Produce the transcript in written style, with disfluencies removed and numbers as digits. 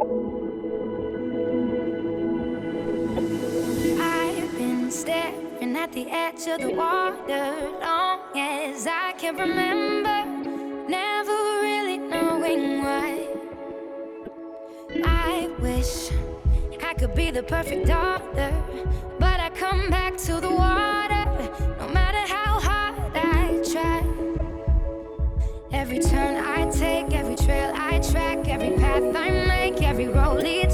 I've been staring at the edge of the water long as I can remember, never really knowing why. I wish I could be the perfect daughter, but I come back to the water no matter how hard I try. Every turn I take, every trail I track, every path I make, every road leads